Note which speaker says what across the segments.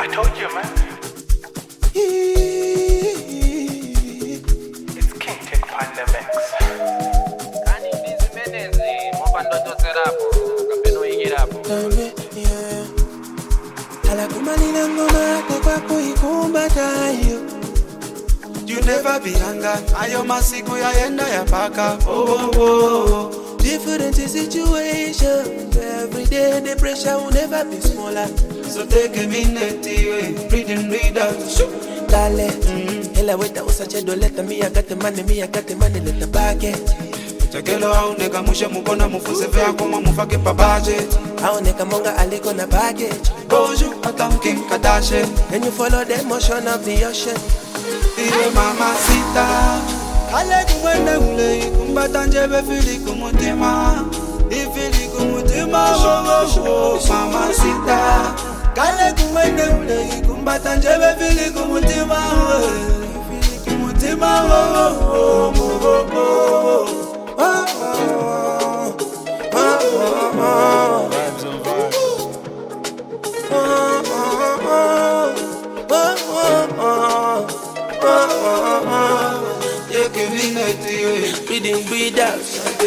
Speaker 1: I told you, man. It's King Tit Pandemics.
Speaker 2: Kani ndizi menezi, mwapa ndoto serapo, kapeno igirapo.
Speaker 3: Alakumalila ngoma kwa kuikumbatayo. You never be younger, ayo masiku yaenda yapaka. Oh. Different situations, every day the pressure will never be smaller. So take a minute, breathe out. Dale, hela weta usache doleta, me I got the money, let the bucket. Chakelo auneka mushe mukona mufuze vya kuma mufake pa budget. Auneka monga aliko na package. Bonjour, atam Kim Kardashian. And you follow the motion of the ocean. Iwe mamacita. Kale kumwende ule kumbata njebe fili kumutima. Ifili kumutima oh mamacita. Kale kumwende ule kumbata njebe fili kumutima. Ifili kumutima oh. Breathe out.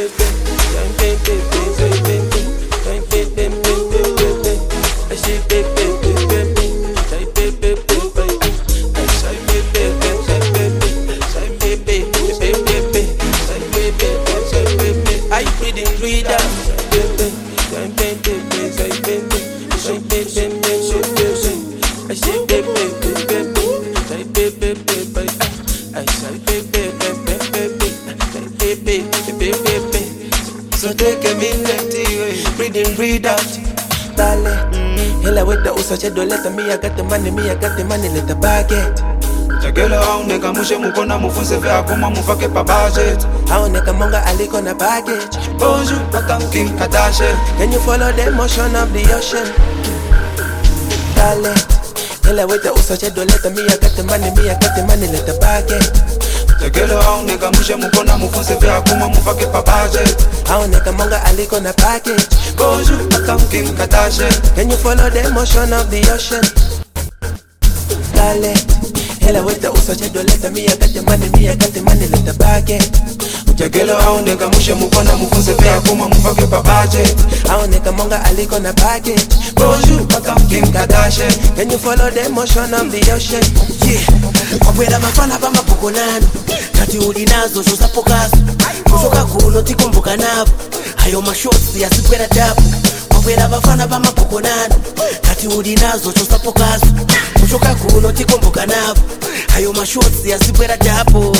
Speaker 3: So take a minute, breathe out. Dale, hela weta usache doleta, me I got the money, let the bucket. Chakelo auneka mushe mukona mufunze vya kuma mufake pa budget. Auneka monga aliko na package. Bonjour, atam Kim Kardashian. Can you follow the motion of the ocean? Dale, hela weta usache doleta, me I got the money, let the bucket. Chakelo auneka mushe mukona mufunze vya kuma mufake pa budget. Auneka monga aliko na package. Bonjour, atam Kim Kardashian. Can you follow the motion of the ocean? Dale, hela weta usache doleta, me I got the money, let the bucket. Chakelo auneka mushe mukona mufunze vya kuma mufake pa budget. Auneka monga aliko na package. Bonjour, atam Kim Kardashian. Can you follow the motion of the ocean?
Speaker 4: Yeah, kwabwera mafana pama pokonano. Kati ulinazo zosapo kaso. Kusoka kuno tikumbuka nabo. Hayo mashots yasikwera tabu. Kwabwera mafana pama pokonano. Kati ulinazo zosapo kaso. Kusoka kuno tikumbuka nabo. Hayo mashots yasikwera tabu.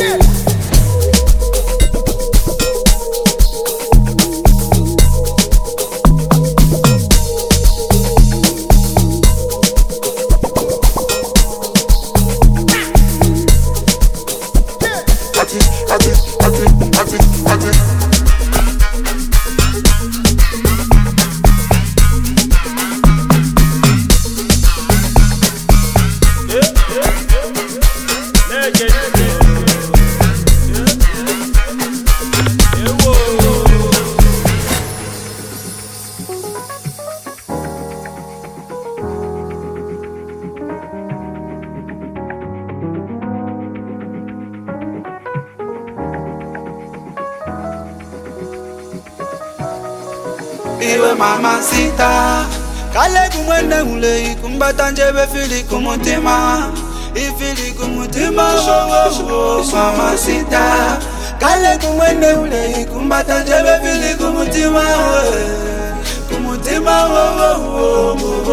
Speaker 3: Iwe mamacita. Kale kumwende ule kumbata njebe fili kumutima. Ifili kumutima oh mamacita. Kale kumwende ule kumbata njebe fili kumutima. Kumutima oh.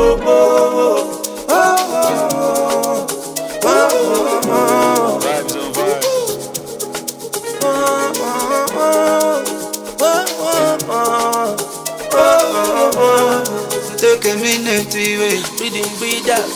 Speaker 3: Take a minute, breathe out.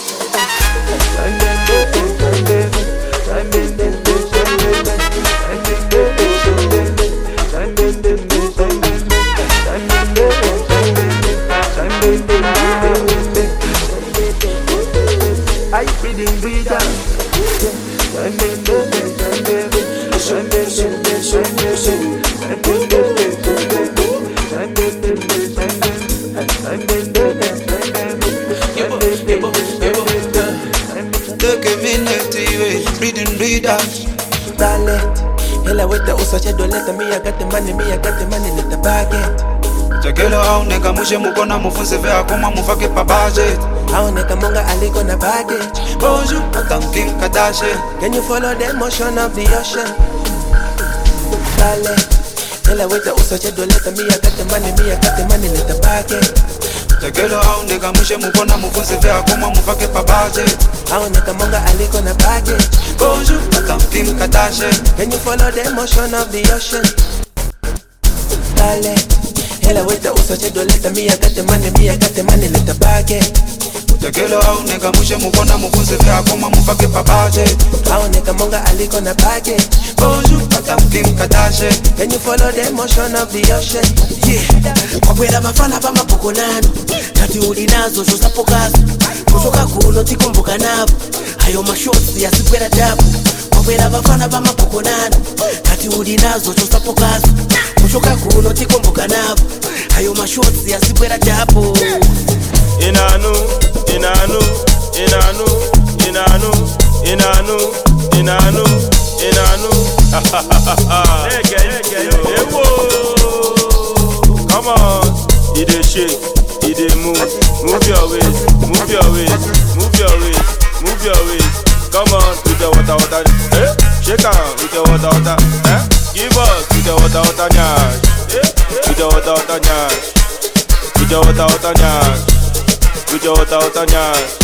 Speaker 3: I breathe out. see that.
Speaker 4: Talent. Hela weta usache doleta, me I got the money, let the baguette.
Speaker 3: Chakelo au nega mushe mukona mufunze vya kuma mufake pa budget.
Speaker 4: Au nega monga aliko na baggage.
Speaker 3: Bonjour, Madame Kim Kardashian.
Speaker 4: Can you follow the motion of the ocean? Talent. Hela weta usache doleta, me I got the money, let the baguette.
Speaker 3: Chakelo au nega mushe mukona mufunze vya kuma mufake pa budget.
Speaker 4: Au nega monga aliko na baggage.
Speaker 3: Bonjour, Madame Kim Kardashian.
Speaker 4: Can you follow the motion of the ocean? Talent. Hela weta usache doleta, me I got the money, let the baguette.
Speaker 3: Chakelo au nega mushe mukona mufunze vya kuma mufake pa budget.
Speaker 4: Au nega monga aliko na baggage.
Speaker 3: Bonjour, Madame Kim Kardashian.
Speaker 4: Can you follow the motion of the ocean? Yeah. Kwakwera bafana bamapokolano kati uli nazo zosapokazo kusoka kuno tikumbuka nabo hayo mashoti yasikwera tabu. Kwakwera bafana bamapokolano kati uli nazo zosapokazo kusoka kuno tikumbuka nabo hayo mashoti yasikwera tabu.
Speaker 5: Inanu Come on, it dey shake, it dey move your waist, move your waist. Come on, with the water, shake on with the water, give us with the water, nyash, with the water, nyash, with the water, nyash, with the water, nyash.